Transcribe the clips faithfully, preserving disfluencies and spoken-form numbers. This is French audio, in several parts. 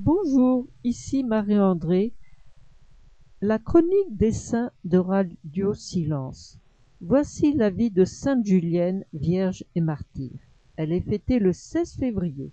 Bonjour, ici Marie-André, la chronique des saints de Radio Silence. Voici la vie de Sainte Julienne, vierge et martyre. Elle est fêtée le seize février.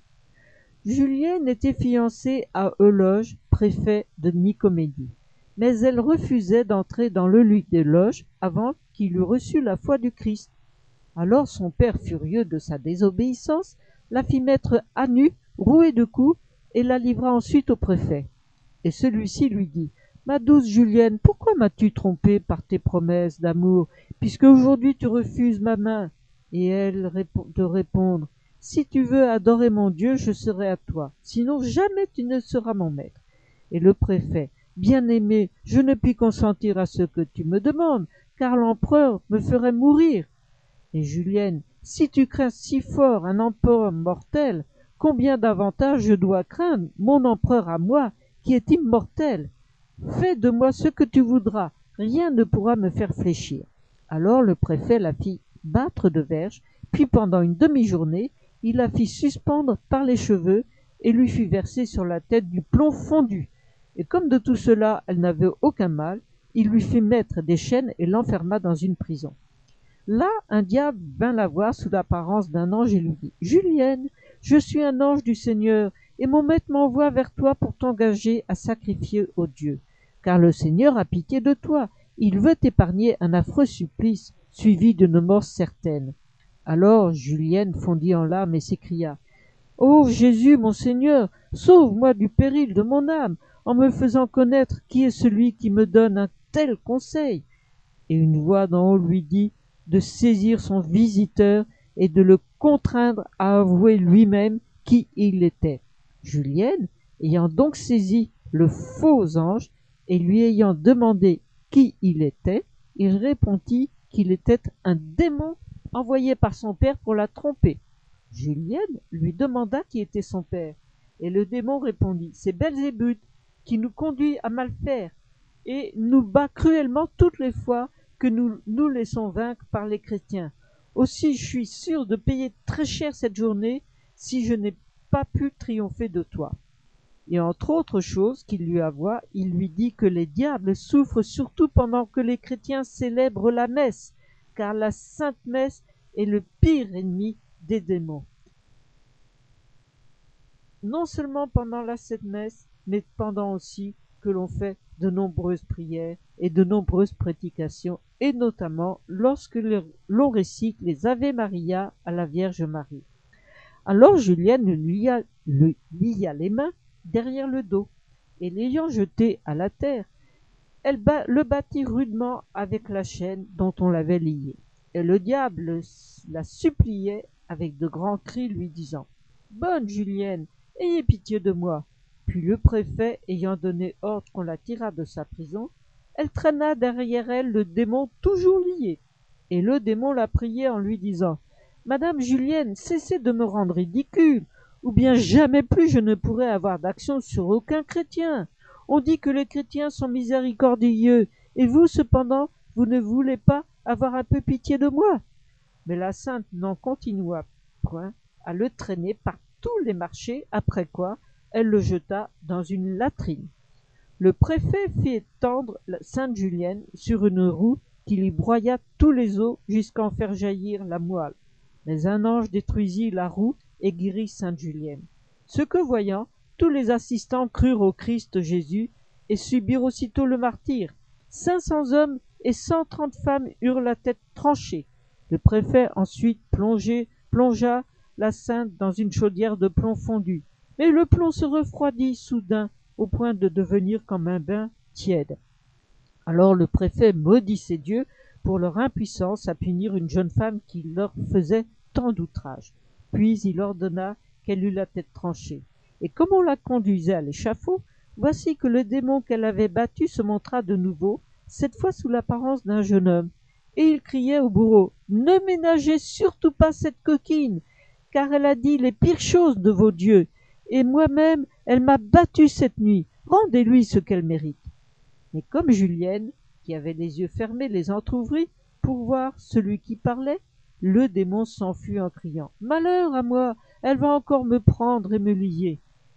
Julienne était fiancée à Euloge, préfet de Nicomédie, mais elle refusait d'entrer dans le lit des loges avant qu'il eût reçu la foi du Christ. Alors son père, furieux de sa désobéissance, la fit mettre à nu, rouée de coups, et la livra ensuite au préfet. Et celui-ci lui dit: « Ma douce Julienne, pourquoi m'as-tu trompée par tes promesses d'amour, puisque aujourd'hui tu refuses ma main ?» Et elle de répondre: « Si tu veux adorer mon Dieu, je serai à toi, sinon jamais tu ne seras mon maître. » Et le préfet: « Bien-aimé, je ne puis consentir à ce que tu me demandes, car l'empereur me ferait mourir. » Et Julienne: « Si tu crains si fort un empereur mortel, combien davantage je dois craindre mon empereur à moi, qui est immortel. Fais de moi ce que tu voudras, rien ne pourra me faire fléchir. » Alors le préfet la fit battre de verges, puis pendant une demi-journée, il la fit suspendre par les cheveux et lui fit verser sur la tête du plomb fondu. Et comme de tout cela elle n'avait aucun mal, il lui fit mettre des chaînes et l'enferma dans une prison. Là, un diable vint la voir sous l'apparence d'un ange et lui dit: « Julienne, je suis un ange du Seigneur, et mon maître m'envoie vers toi pour t'engager à sacrifier au Dieu. Car le Seigneur a pitié de toi, il veut t'épargner un affreux supplice, suivi d'une mort certaine. » Alors Julienne fondit en larmes et s'écria: « Ô Jésus, mon Seigneur, sauve-moi du péril de mon âme, en me faisant connaître qui est celui qui me donne un tel conseil. » Et une voix d'en haut lui dit de saisir son visiteur et de le contraindre à avouer lui-même qui il était. Julienne, ayant donc saisi le faux ange et lui ayant demandé qui il était, il répondit qu'il était un démon envoyé par son père pour la tromper. Julienne lui demanda qui était son père, et le démon répondit: « C'est Belzébuth qui nous conduit à mal faire et nous bat cruellement toutes les fois que nous nous laissons vaincre par les chrétiens. Aussi je suis sûr de payer très cher cette journée si je n'ai pas pu triompher de toi. » Et entre autres choses qu'il lui avoua, il lui dit que les diables souffrent surtout pendant que les chrétiens célèbrent la messe, car la sainte messe est le pire ennemi des démons. Non seulement pendant la sainte messe, mais pendant aussi que l'on fait de nombreuses prières et de nombreuses prédications, et notamment lorsque l'on récite les Ave Maria à la Vierge Marie. Alors Julienne lui lia, lui lia les mains derrière le dos, et l'ayant jeté à la terre, elle ba le battit rudement avec la chaîne dont on l'avait lié. Et le diable la suppliait avec de grands cris, lui disant: « Bonne Julienne, ayez pitié de moi. » Puis le préfet ayant donné ordre qu'on la tirât de sa prison, elle traîna derrière elle le démon toujours lié. Et le démon la priait en lui disant: « Madame Julienne, cessez de me rendre ridicule, ou bien jamais plus je ne pourrai avoir d'action sur aucun chrétien. On dit que les chrétiens sont miséricordieux, et vous cependant, vous ne voulez pas avoir un peu pitié de moi. » Mais la sainte n'en continua point à le traîner par tous les marchés, après quoi elle le jeta dans une latrine. Le préfet fit étendre Sainte Julienne sur une roue qui lui broya tous les os jusqu'à en faire jaillir la moelle. Mais un ange détruisit la roue et guérit Sainte Julienne. Ce que voyant, tous les assistants crurent au Christ Jésus et subirent aussitôt le martyre. Cinq cents hommes et cent trente femmes eurent la tête tranchée. Le préfet ensuite plongé, plongea la sainte dans une chaudière de plomb fondu. Mais le plomb se refroidit soudain au point de devenir comme un bain tiède. Alors le préfet maudit ces dieux pour leur impuissance à punir une jeune femme qui leur faisait tant d'outrages. Puis il ordonna qu'elle eût la tête tranchée. Et comme on la conduisait à l'échafaud, voici que le démon qu'elle avait battu se montra de nouveau, cette fois sous l'apparence d'un jeune homme. Et il criait au bourreau: « Ne ménagez surtout pas cette coquine, car elle a dit les pires choses de vos dieux. Et moi-même, elle m'a battu cette nuit. Rendez-lui ce qu'elle mérite. » Mais comme Julienne, qui avait les yeux fermés, les entr'ouvrit pour voir celui qui parlait, le démon s'enfuit en criant: « Malheur à moi, elle va encore me prendre et me lier. »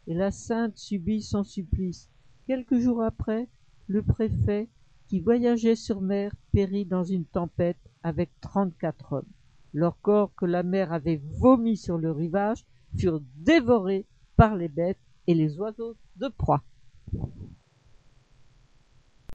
et la sainte subit son supplice. Quelques jours après, le préfet, qui voyageait sur mer, périt dans une tempête avec trente-quatre hommes. Leurs corps, que la mer avait vomis sur le rivage, furent dévorés par les bêtes et les oiseaux de proie.